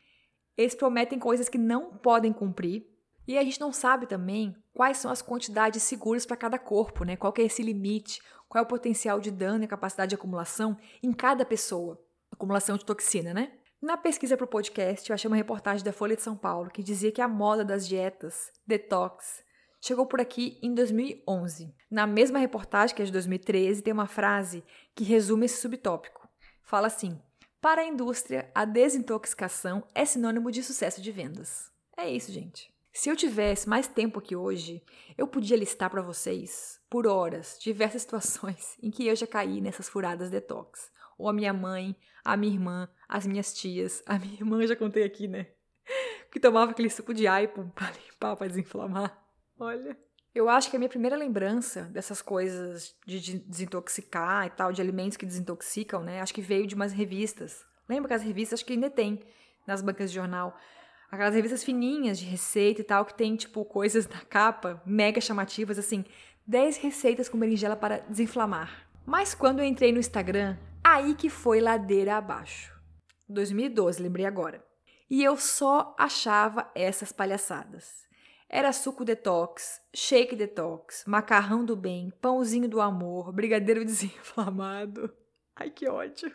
Eles prometem coisas que não podem cumprir e a gente não sabe também quais são as quantidades seguras para cada corpo, né? Qual que é esse limite, qual é o potencial de dano e a capacidade de acumulação em cada pessoa. Acumulação de toxina, né? Na pesquisa para o podcast, eu achei uma reportagem da Folha de São Paulo que dizia que a moda das dietas detox chegou por aqui em dois mil e onze. Na mesma reportagem, que é de dois mil e treze, tem uma frase que resume esse subtópico. Fala assim: para a indústria, a desintoxicação é sinônimo de sucesso de vendas. É isso, gente. Se eu tivesse mais tempo aqui hoje, eu podia listar para vocês, por horas, diversas situações em que eu já caí nessas furadas detox. Ou a minha mãe, a minha irmã, as minhas tias. A minha irmã eu já contei aqui, né? Que tomava aquele suco de aipo para limpar, para desinflamar. Olha. Eu acho que a minha primeira lembrança dessas coisas de desintoxicar e tal, de alimentos que desintoxicam, né? Acho que veio de umas revistas. Lembra que as revistas, acho que ainda tem nas bancas de jornal. Aquelas revistas fininhas de receita e tal, que tem, tipo, coisas na capa mega chamativas, assim, dez receitas com berinjela para desinflamar. Mas quando eu entrei no Instagram, aí que foi ladeira abaixo. dois mil e doze, lembrei agora. E eu só achava essas palhaçadas. Era suco detox, shake detox, macarrão do bem, pãozinho do amor, brigadeiro desinflamado. Ai, que ódio.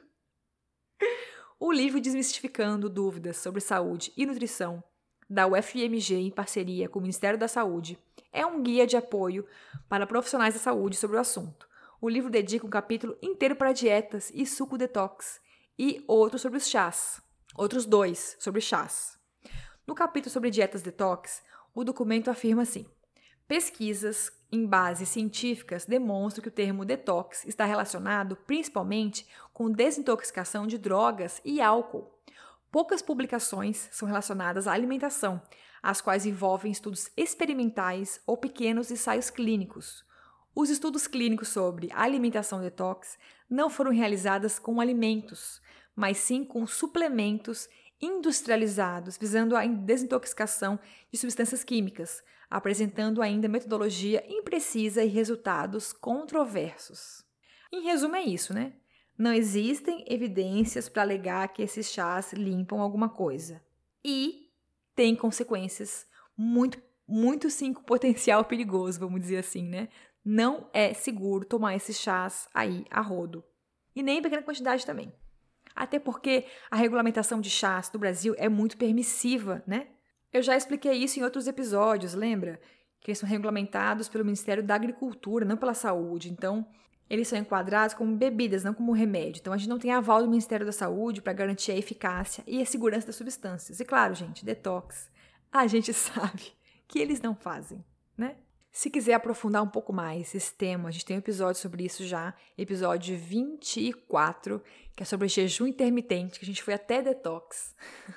O livro Desmistificando Dúvidas sobre Saúde e Nutrição, da U F M G em parceria com o Ministério da Saúde, é um guia de apoio para profissionais da saúde sobre o assunto. O livro dedica um capítulo inteiro para dietas e suco detox e outro sobre os chás, outros dois sobre chás. No capítulo sobre dietas detox, o documento afirma assim: pesquisas em bases científicas demonstram que o termo detox está relacionado principalmente com desintoxicação de drogas e álcool. Poucas publicações são relacionadas à alimentação, as quais envolvem estudos experimentais ou pequenos ensaios clínicos. Os estudos clínicos sobre alimentação detox não foram realizados com alimentos, mas sim com suplementos industrializados, visando a desintoxicação de substâncias químicas, apresentando ainda metodologia imprecisa e resultados controversos. Em resumo, é isso, né? Não existem evidências para alegar que esses chás limpam alguma coisa. E tem consequências muito, muito sim, com potencial perigoso, vamos dizer assim, né? Não é seguro tomar esses chás aí a rodo. E nem em pequena quantidade também. Até porque a regulamentação de chás do Brasil é muito permissiva, né? Eu já expliquei isso em outros episódios, lembra? Que eles são regulamentados pelo Ministério da Agricultura, não pela Saúde. Então, eles são enquadrados como bebidas, não como remédio. Então, a gente não tem aval do Ministério da Saúde para garantir a eficácia e a segurança das substâncias. E claro, gente, detox, a gente sabe que eles não fazem, né? Se quiser aprofundar um pouco mais esse tema, a gente tem um episódio sobre isso já, episódio vinte e quatro, que é sobre jejum intermitente, que a gente foi até detox.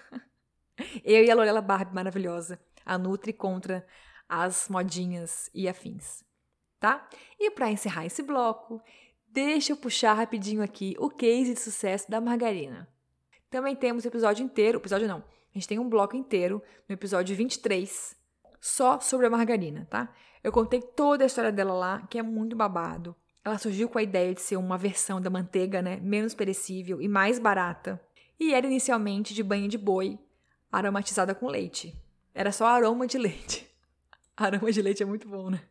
Eu e a Lorela Barbie maravilhosa, a Nutri contra as modinhas e afins, tá? E para encerrar esse bloco, deixa eu puxar rapidinho aqui o case de sucesso da margarina. Também temos o episódio inteiro, episódio não, a gente tem um bloco inteiro no episódio vinte e três, só sobre a margarina, tá? Eu contei toda a história dela lá, que é muito babado. Ela surgiu com a ideia de ser uma versão da manteiga, né, menos perecível e mais barata. E era inicialmente de banha de boi, aromatizada com leite. Era só aroma de leite. Aroma de leite é muito bom, né?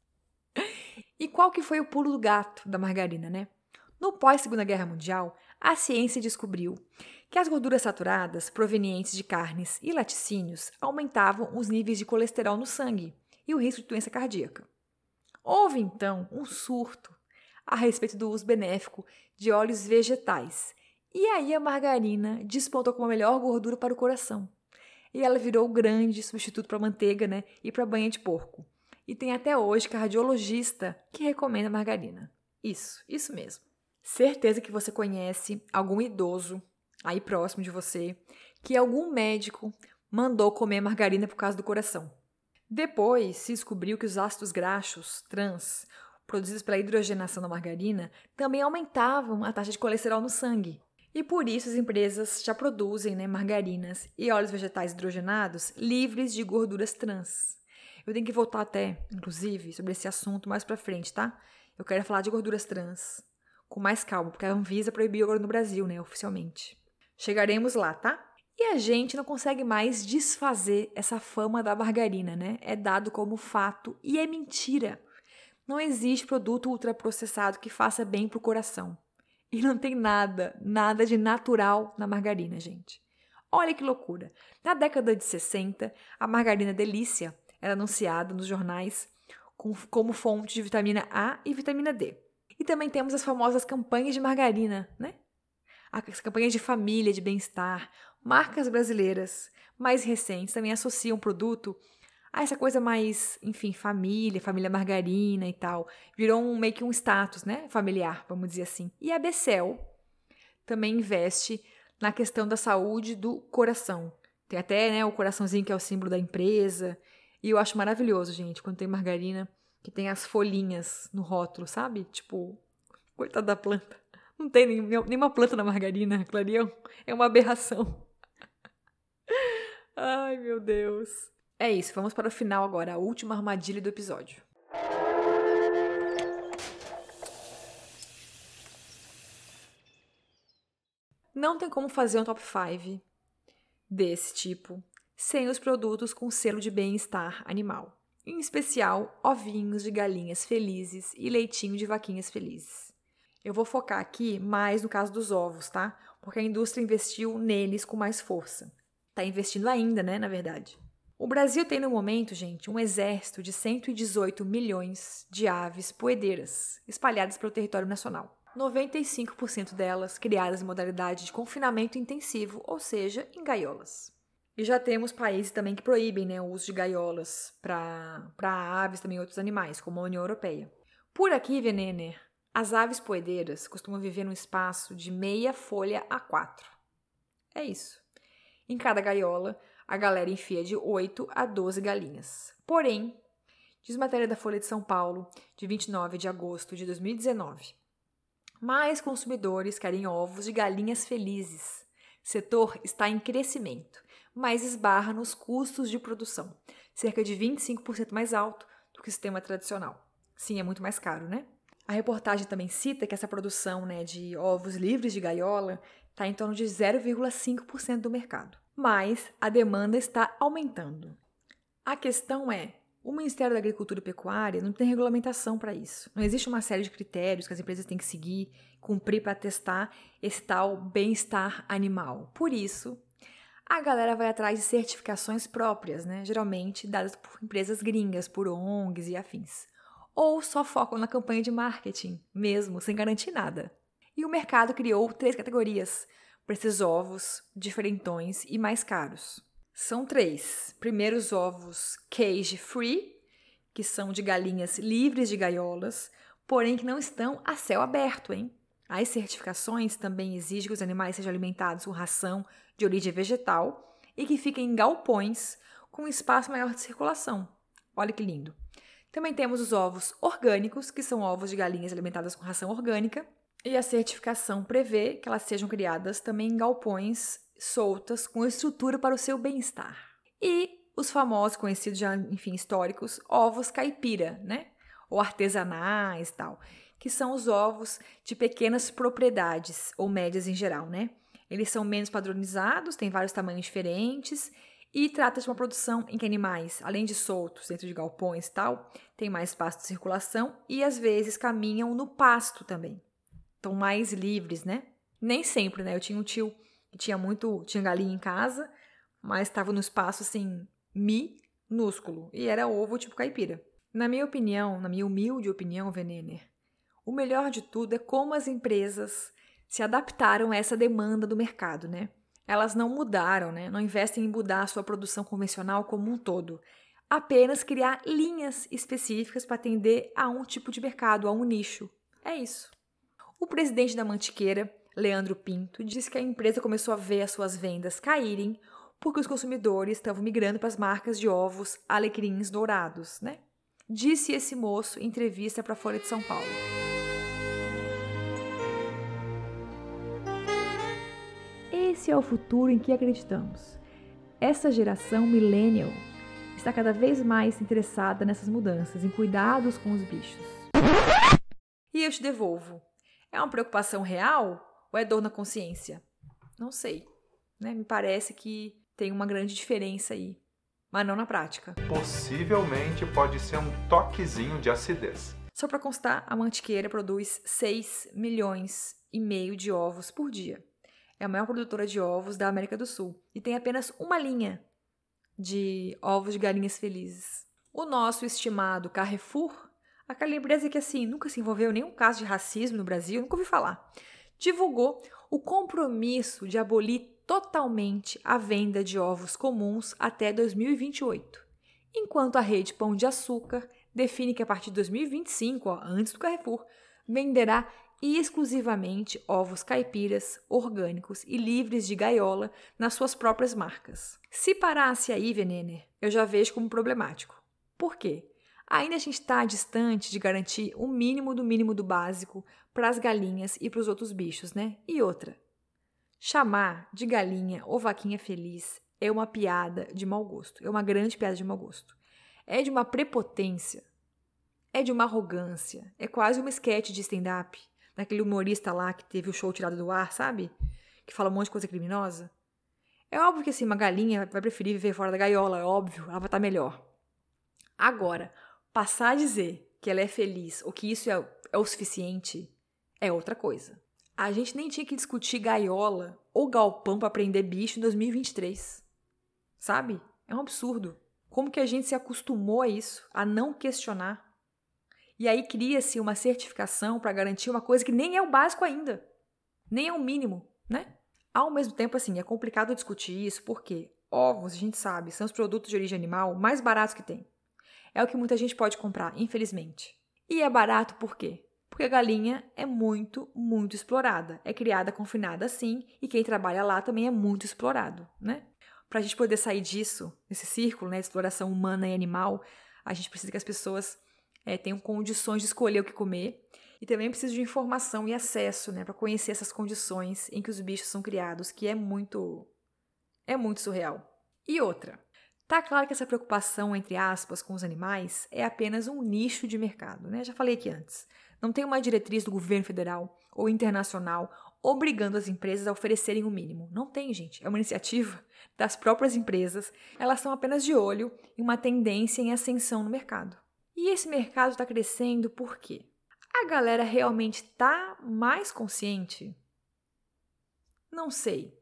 E qual que foi o pulo do gato da margarina, né? No pós-Segunda Guerra Mundial, a ciência descobriu que as gorduras saturadas provenientes de carnes e laticínios aumentavam os níveis de colesterol no sangue e o risco de doença cardíaca. Houve, então, um surto a respeito do uso benéfico de óleos vegetais. E aí a margarina despontou como a melhor gordura para o coração. E ela virou o grande substituto para a manteiga, né, e para a banha de porco. E tem até hoje cardiologista que recomenda margarina. Isso, isso mesmo. Certeza que você conhece algum idoso aí próximo de você que algum médico mandou comer margarina por causa do coração. Depois se descobriu que os ácidos graxos trans, produzidos pela hidrogenação da margarina, também aumentavam a taxa de colesterol no sangue. E por isso as empresas já produzem, né, margarinas e óleos vegetais hidrogenados livres de gorduras trans. Eu tenho que voltar até, inclusive, sobre esse assunto mais pra frente, tá? Eu quero falar de gorduras trans com mais calma, porque a Anvisa proibiu agora no Brasil, né, oficialmente. Chegaremos lá, tá? E a gente não consegue mais desfazer essa fama da margarina, né? É dado como fato e é mentira. Não existe produto ultraprocessado que faça bem pro coração. E não tem nada, nada de natural na margarina, gente. Olha que loucura. Na década de sessenta, a margarina Delícia era anunciada nos jornais com, como fonte de vitamina A e vitamina D. E também temos as famosas campanhas de margarina, né? As campanhas de família, de bem-estar. Marcas brasileiras mais recentes também associam o produto a essa coisa mais, enfim, família, família margarina e tal. Virou um, meio que um status, né, familiar, vamos dizer assim. E a Becel também investe na questão da saúde do coração. Tem até, né, o coraçãozinho que é o símbolo da empresa. E eu acho maravilhoso, gente, quando tem margarina que tem as folhinhas no rótulo, sabe? Tipo, coitada da planta. Não tem nenhuma planta na margarina, Clarião. É uma aberração. Ai, meu Deus. É isso, vamos para o final agora, a última armadilha do episódio. Não tem como fazer um top cinco desse tipo sem os produtos com selo de bem-estar animal. Em especial, ovinhos de galinhas felizes e leitinho de vaquinhas felizes. Eu vou focar aqui mais no caso dos ovos, tá? Porque a indústria investiu neles com mais força. Tá investindo ainda, né, na verdade. O Brasil tem no momento, gente, um exército de cento e dezoito milhões de aves poedeiras espalhadas pelo território nacional. noventa e cinco por cento delas criadas em modalidade de confinamento intensivo, ou seja, em gaiolas. E já temos países também que proíbem, né, o uso de gaiolas para aves e também outros animais, como a União Europeia. Por aqui, Venener, as aves poedeiras costumam viver num espaço de meia folha A quatro. É isso. Em cada gaiola, a galera enfia de oito a doze galinhas. Porém, diz matéria da Folha de São Paulo, de vinte e nove de agosto de dois mil e dezenove, mais consumidores querem ovos de galinhas felizes. Setor está em crescimento, mas esbarra nos custos de produção, cerca de vinte e cinco por cento mais alto do que o sistema tradicional. Sim, é muito mais caro, né? A reportagem também cita que essa produção, né, de ovos livres de gaiola está em torno de zero vírgula cinco por cento do mercado. Mas a demanda está aumentando. A questão é, o Ministério da Agricultura e Pecuária não tem regulamentação para isso. Não existe uma série de critérios que as empresas têm que seguir, cumprir para testar esse tal bem-estar animal. Por isso, a galera vai atrás de certificações próprias, né? Geralmente dadas por empresas gringas, por O N Gs e afins. Ou só focam na campanha de marketing, mesmo, sem garantir nada. E o mercado criou três categorias para esses ovos diferentões e mais caros. São três. Primeiro, os ovos cage free, que são de galinhas livres de gaiolas, porém que não estão a céu aberto, hein? As certificações também exigem que os animais sejam alimentados com ração de origem vegetal e que fiquem em galpões com espaço maior de circulação. Olha que lindo. Também temos os ovos orgânicos, que são ovos de galinhas alimentadas com ração orgânica, e a certificação prevê que elas sejam criadas também em galpões soltas com estrutura para o seu bem-estar. E os famosos, conhecidos já, enfim, históricos, ovos caipira, né? Ou artesanais e tal, que são os ovos de pequenas propriedades, ou médias em geral, né? Eles são menos padronizados, têm vários tamanhos diferentes e trata de uma produção em que animais, além de soltos dentro de galpões e tal, tem mais espaço de circulação e às vezes caminham no pasto também. Estão mais livres, né? Nem sempre, né? Eu tinha um tio que tinha muito, tinha galinha em casa, mas estava no espaço assim, minúsculo, e era ovo tipo caipira. Na minha opinião, na minha humilde opinião, Venener, o melhor de tudo é como as empresas se adaptaram a essa demanda do mercado, né? Elas não mudaram, né? Não investem em mudar a sua produção convencional como um todo. Apenas criar linhas específicas para atender a um tipo de mercado, a um nicho. É isso. O presidente da Mantiqueira, Leandro Pinto, disse que a empresa começou a ver as suas vendas caírem porque os consumidores estavam migrando para as marcas de ovos alecrins dourados, né? Disse esse moço em entrevista para a Folha de São Paulo. Esse é o futuro em que acreditamos. Essa geração millennial está cada vez mais interessada nessas mudanças, em cuidados com os bichos. E eu te devolvo. É uma preocupação real ou é dor na consciência? Não sei, né? Me parece que tem uma grande diferença aí, mas não na prática. Possivelmente pode ser um toquezinho de acidez. Só para constar, a Mantiqueira produz seis milhões e meio de ovos por dia. É a maior produtora de ovos da América do Sul e tem apenas uma linha de ovos de galinhas felizes. O nosso estimado Carrefour, aquela empresa que assim nunca se envolveu em nenhum caso de racismo no Brasil, nunca ouvi falar, divulgou o compromisso de abolir totalmente a venda de ovos comuns até dois mil e vinte e oito, enquanto a rede Pão de Açúcar define que a partir de dois mil e vinte e cinco, ó, antes do Carrefour, venderá exclusivamente ovos caipiras, orgânicos e livres de gaiola nas suas próprias marcas. Se parasse aí, Venener, eu já vejo como problemático. Por quê? Ainda a gente está distante de garantir o mínimo do mínimo do básico para as galinhas e para os outros bichos, né? E outra, chamar de galinha ou vaquinha feliz é uma piada de mau gosto, é uma grande piada de mau gosto. É de uma prepotência, é de uma arrogância, é quase uma esquete de stand-up. Naquele humorista lá que teve o show tirado do ar, sabe? Que fala um monte de coisa criminosa. É óbvio que assim, uma galinha vai preferir viver fora da gaiola, é óbvio, ela vai estar melhor. Agora, passar a dizer que ela é feliz ou que isso é, é o suficiente é outra coisa. A gente nem tinha que discutir gaiola ou galpão para prender bicho em dois mil e vinte e três. Sabe? É um absurdo. Como que a gente se acostumou a isso, a não questionar? E aí cria-se uma certificação para garantir uma coisa que nem é o básico ainda. Nem é o mínimo, né? Ao mesmo tempo, assim, é complicado discutir isso porque ovos, a gente sabe, são os produtos de origem animal mais baratos que tem. É o que muita gente pode comprar, infelizmente. E é barato por quê? Porque a galinha é muito, muito explorada. É criada confinada assim e quem trabalha lá também é muito explorado, né? Para a gente poder sair disso, desse círculo, né, de exploração humana e animal, a gente precisa que as pessoas É, tenham condições de escolher o que comer e também precisa de informação e acesso, né, para conhecer essas condições em que os bichos são criados, que é muito, é muito surreal. E outra, tá claro que essa preocupação, entre aspas, com os animais é apenas um nicho de mercado, né? Já falei aqui antes. Não tem uma diretriz do governo federal ou internacional obrigando as empresas a oferecerem o mínimo. Não tem, gente. É uma iniciativa das próprias empresas. Elas estão apenas de olho em uma tendência em ascensão no mercado. E esse mercado está crescendo por quê? A galera realmente está mais consciente? Não sei.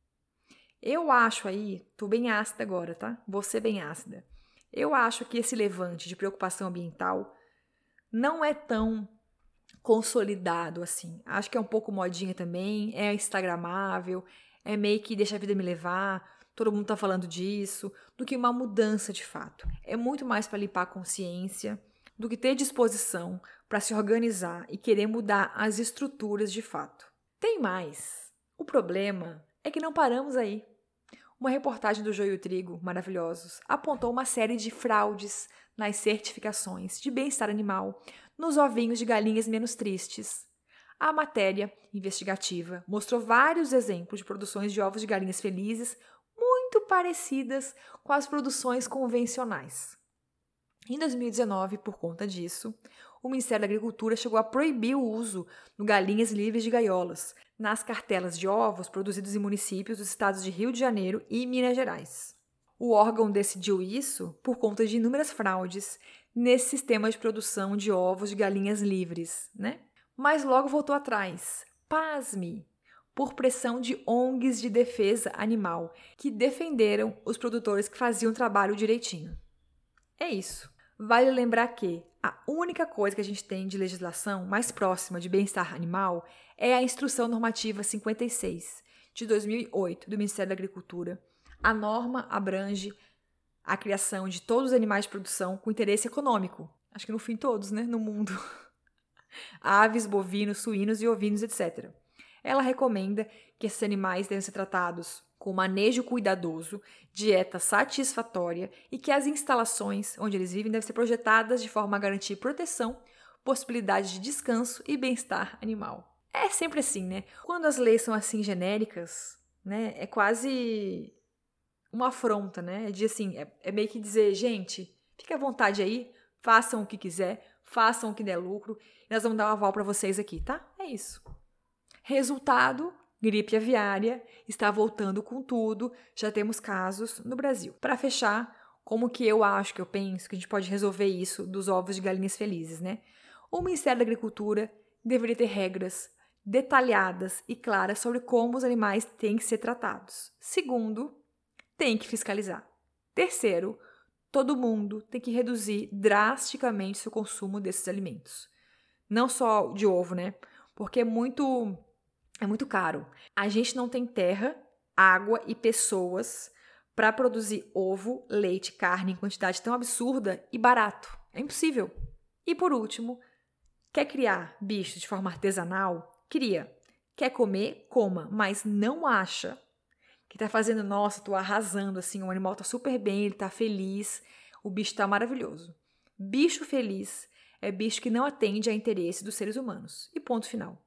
Eu acho aí, tô bem ácida agora, tá? Vou ser bem ácida. Eu acho que esse levante de preocupação ambiental não é tão consolidado assim. Acho que é um pouco modinha também, é instagramável, é meio que deixa a vida me levar, todo mundo tá falando disso, do que uma mudança de fato. É muito mais para limpar a consciência do que ter disposição para se organizar e querer mudar as estruturas de fato. Tem mais. O problema é que não paramos aí. Uma reportagem do Joio e o Trigo, maravilhosos, apontou uma série de fraudes nas certificações de bem-estar animal nos ovinhos de galinhas menos tristes. A matéria investigativa mostrou vários exemplos de produções de ovos de galinhas felizes muito parecidas com as produções convencionais. Em dois mil e dezenove, por conta disso, o Ministério da Agricultura chegou a proibir o uso de galinhas livres de gaiolas nas cartelas de ovos produzidos em municípios dos estados de Rio de Janeiro e Minas Gerais. O órgão decidiu isso por conta de inúmeras fraudes nesse sistema de produção de ovos de galinhas livres, né? Mas logo voltou atrás. Pasme! Por pressão de O N Gs de defesa animal, que defenderam os produtores que faziam o trabalho direitinho. É isso. Vale lembrar que a única coisa que a gente tem de legislação mais próxima de bem-estar animal é a Instrução Normativa cinquenta e seis, de dois mil e oito, do Ministério da Agricultura. A norma abrange a criação de todos os animais de produção com interesse econômico. Acho que no fim todos, né? No mundo. Aves, bovinos, suínos e ovinos, etcétera. Ela recomenda que esses animais devem ser tratados com manejo cuidadoso, dieta satisfatória e que as instalações onde eles vivem devem ser projetadas de forma a garantir proteção, possibilidade de descanso e bem-estar animal. É sempre assim, né? Quando as leis são assim genéricas, né, é quase uma afronta, né? É de assim, é, é meio que dizer, gente, fique à vontade aí, façam o que quiser, façam o que der lucro, e nós vamos dar um aval para vocês aqui, tá? É isso. Resultado, gripe aviária está voltando com tudo, já temos casos no Brasil. Para fechar, como que eu acho, que eu penso que a gente pode resolver isso dos ovos de galinhas felizes, né? O Ministério da Agricultura deveria ter regras detalhadas e claras sobre como os animais têm que ser tratados. Segundo, tem que fiscalizar. Terceiro, todo mundo tem que reduzir drasticamente seu consumo desses alimentos. Não só de ovo, né? Porque é muito... É muito caro. A gente não tem terra, água e pessoas para produzir ovo, leite, carne em quantidade tão absurda e barato. É impossível. E por último, quer criar bicho de forma artesanal? Cria. Quer comer? Coma. Mas não acha que tá fazendo, nossa, tô arrasando, assim, o animal tá super bem, ele tá feliz, o bicho tá maravilhoso. Bicho feliz é bicho que não atende a interesse dos seres humanos. E ponto final.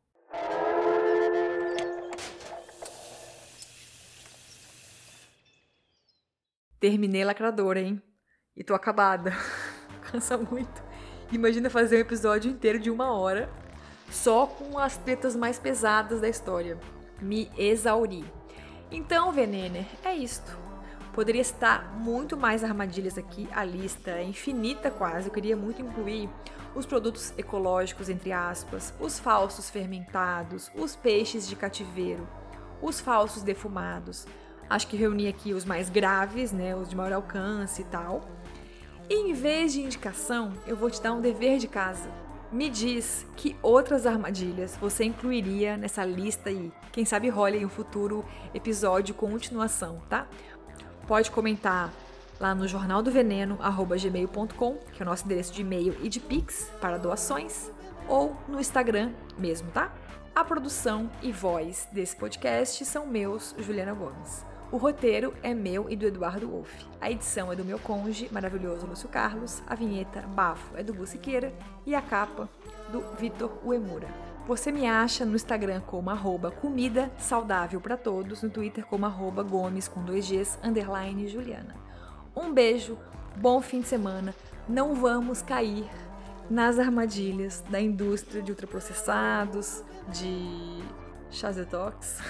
Terminei lacradora, hein? E tô acabada. Cansa muito. Imagina fazer um episódio inteiro de uma hora só com as tretas mais pesadas da história. Me exauri. Então, Venener, é isto. Poderia estar muito mais armadilhas aqui. A lista é infinita quase. Eu queria muito incluir os produtos ecológicos, entre aspas, os falsos fermentados, os peixes de cativeiro, os falsos defumados. Acho que reuni aqui os mais graves, né, os de maior alcance e tal. E em vez de indicação, eu vou te dar um dever de casa. Me diz que outras armadilhas você incluiria nessa lista aí. Quem sabe role em um futuro episódio com continuação, tá? Pode comentar lá no jornal do veneno arroba gmail ponto com, que é o nosso endereço de e-mail e de Pix para doações, ou no Instagram mesmo, tá? A produção e voz desse podcast são meus, Juliana Gomes. O roteiro é meu e do Eduardo Wolff. A edição é do meu cônjuge, maravilhoso Lúcio Carlos. A vinheta Bafo é do Bu Siqueira e a capa do Vitor Uemura. Você me acha no Instagram como arroba comida saudável para todos, no Twitter como arroba gomes com dois Gs, underline Juliana. Um beijo, bom fim de semana. Não vamos cair nas armadilhas da indústria de ultraprocessados, de chás detox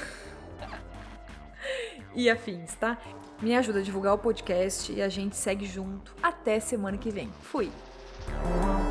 e afins, tá? Me ajuda a divulgar o podcast e a gente segue junto até semana que vem. Fui!